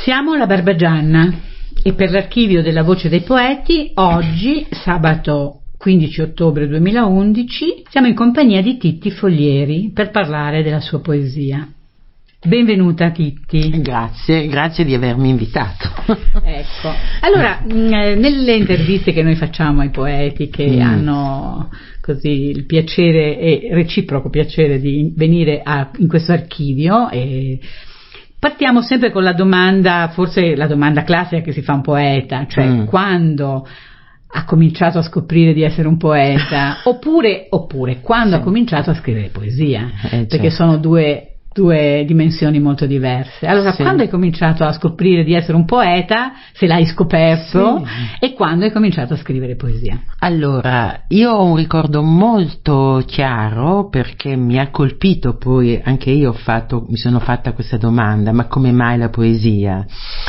Siamo alla Barbagianna e per l'Archivio della Voce dei Poeti oggi, sabato 15 ottobre 2011, siamo in compagnia di Titti Foglieri per parlare della sua poesia. Benvenuta Titti. Grazie di avermi invitato. Ecco, allora nelle interviste che noi facciamo ai poeti che hanno così il piacere e reciproco piacere di venire in questo archivio, partiamo sempre con la domanda, forse la domanda classica che si fa a un poeta, cioè quando ha cominciato a scoprire di essere un poeta, oppure quando ha cominciato a scrivere poesia, perché sono due dimensioni molto diverse. Allora, quando hai cominciato a scoprire di essere un poeta, se l'hai scoperto, e quando hai cominciato a scrivere poesia? Allora, io ho un ricordo molto chiaro, perché mi ha colpito, poi anche io mi sono fatta questa domanda: ma come mai la poesia?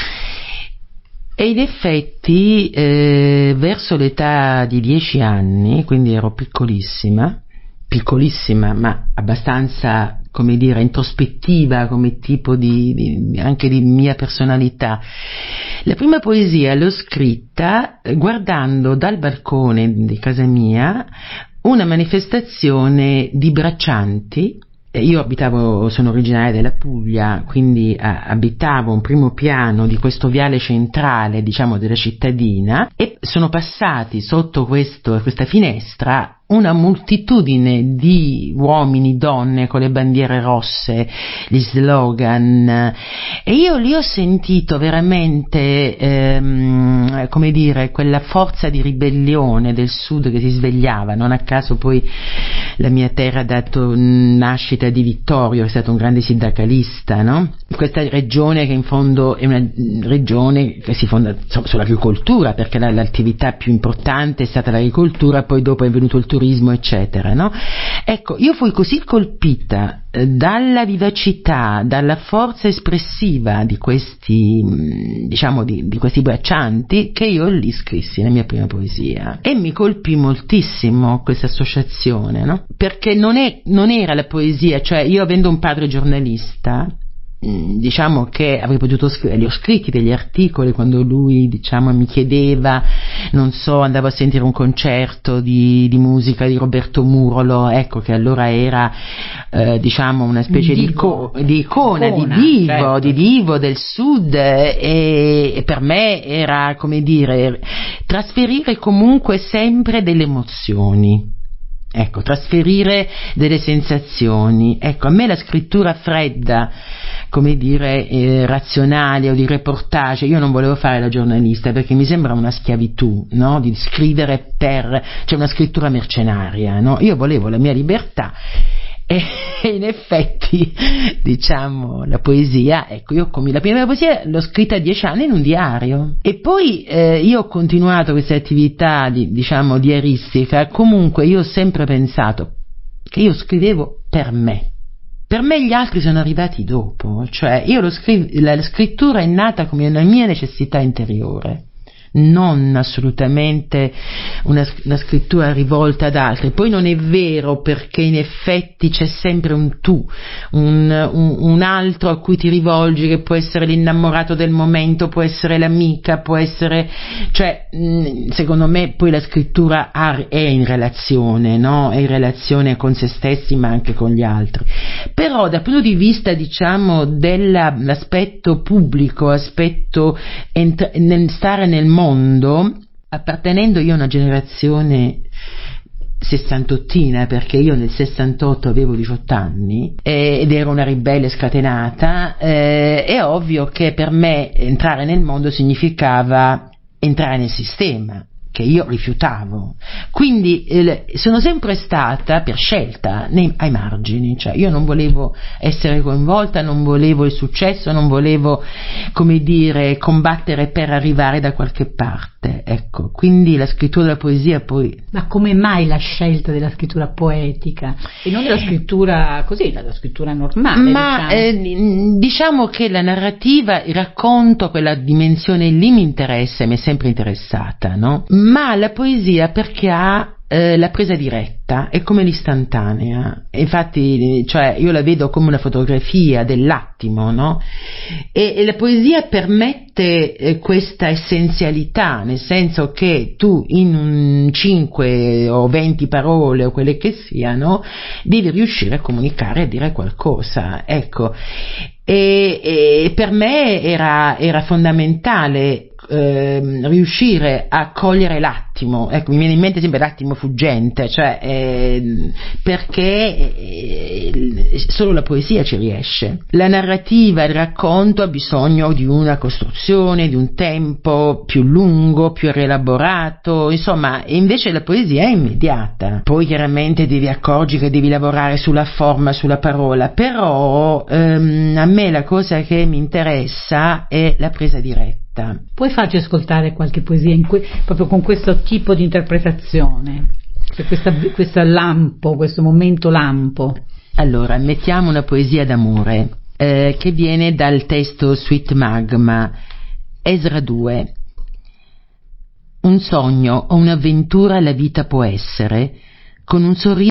E in effetti verso l'età di 10 anni, quindi ero piccolissima ma abbastanza, come dire, introspettiva come tipo anche di mia personalità. La prima poesia l'ho scritta guardando dal balcone di casa mia una manifestazione di braccianti. Io sono originaria della Puglia, quindi abitavo un primo piano di questo viale centrale, diciamo, della cittadina, e sono passati sotto questa finestra una moltitudine di uomini, donne con le bandiere rosse, gli slogan, e io lì ho sentito veramente, come dire, quella forza di ribellione del sud che si svegliava. Non a caso poi la mia terra ha dato nascita di Vittorio, che è stato un grande sindacalista, no? Questa regione che in fondo è una regione che si fonda sull'agricoltura, perché l'attività più importante è stata l'agricoltura, poi dopo è venuto il turismo, eccetera, no? Ecco, io fui così colpita dalla vivacità, dalla forza espressiva di questi, diciamo, di questi braccianti, che io lì scrissi la mia prima poesia, e mi colpì moltissimo questa associazione, no? Perché non era la poesia, cioè io, avendo un padre giornalista, diciamo che avrei potuto gli ho scritti degli articoli quando lui, diciamo, mi chiedeva, non so, andavo a sentire un concerto di musica di Roberto Murolo, ecco, che allora era diciamo una specie di icona, di divo del sud, e per me era, come dire, trasferire comunque sempre delle emozioni. Ecco, trasferire delle sensazioni. Ecco, a me la scrittura fredda, come dire, razionale, o di reportage, io non volevo fare la giornalista, perché mi sembra una schiavitù, no? Di scrivere cioè una scrittura mercenaria, no? Io volevo la mia libertà. E in effetti, diciamo, la poesia, ecco, la prima poesia l'ho scritta a 10 anni in un diario, e poi io ho continuato questa attività diciamo diaristica. Comunque io ho sempre pensato che io scrivevo per me gli altri sono arrivati dopo, cioè la scrittura è nata come una mia necessità interiore, non assolutamente una scrittura rivolta ad altri. Poi non è vero, perché in effetti c'è sempre un tu, un altro a cui ti rivolgi, che può essere l'innamorato del momento, può essere l'amica, può essere, cioè secondo me poi la scrittura è in relazione, no? È in relazione con se stessi ma anche con gli altri. Però dal punto di vista, diciamo, dell'aspetto pubblico, aspetto nel stare nel mondo, appartenendo io a una generazione sessantottina, perché io nel 68 avevo 18 anni ed ero una ribelle scatenata, è ovvio che per me entrare nel mondo significava entrare nel sistema, che io rifiutavo. Quindi sono sempre stata, per scelta, ai margini, cioè io non volevo essere coinvolta, non volevo il successo, non volevo, come dire, combattere per arrivare da qualche parte, ecco. Quindi la scrittura della poesia poi... Ma come mai la scelta della scrittura poetica e non della scrittura così, la scrittura normale? Ma diciamo che la narrativa, il racconto, quella dimensione lì mi interessa e mi è sempre interessata, no? Ma la poesia perché ha la presa diretta è come l'istantanea, infatti, cioè, io la vedo come una fotografia dell'attimo, no? E la poesia permette questa essenzialità, nel senso che tu in 5 o 20 parole o quelle che siano devi riuscire a comunicare, a dire qualcosa, ecco. E per me era fondamentale riuscire a cogliere l'attimo, ecco, mi viene in mente sempre l'attimo fuggente, cioè perché solo la poesia ci riesce. La narrativa, il racconto ha bisogno di una costruzione, di un tempo più lungo, più rielaborato, insomma, e invece la poesia è immediata. Poi chiaramente devi accorgi che devi lavorare sulla forma, sulla parola, però a me la cosa che mi interessa è la presa diretta. Puoi farci ascoltare qualche poesia proprio con questo tipo di interpretazione, cioè questo lampo, questo momento lampo? Allora, mettiamo una poesia d'amore che viene dal testo Sweet Magma, Esra 2. Un sogno o un'avventura la vita può essere, con un sorriso